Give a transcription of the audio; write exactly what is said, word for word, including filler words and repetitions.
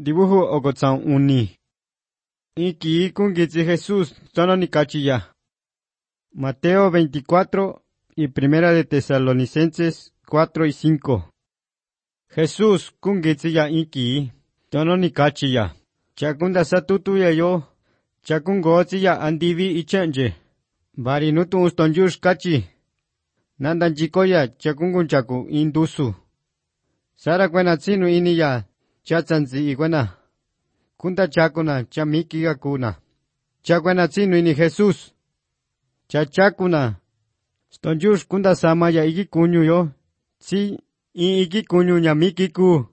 Dibujo ocotzan uni. Iki kungitzi Jesús tono nikachiya. Mateo veinticuatro y Primera de Tesalonicenses cuatro y cinco. Jesús kungitzi ya iki tono nikachiya. Chakunda satutuya yo. Chakungotzi ya andivi ichenje. Bari nutu ustonjush kachi. Nandan chikoya chakungun chaku indusu. Sara kwena tsinu ini ya chatsanzi ikwena. Kunda chakuna chamikiga kuna. Chakwena tsinu ini Jesús. Chachakuna. Stonjush kunda samaya iki kunyu yo. Si i iki kunyu nyamikiku.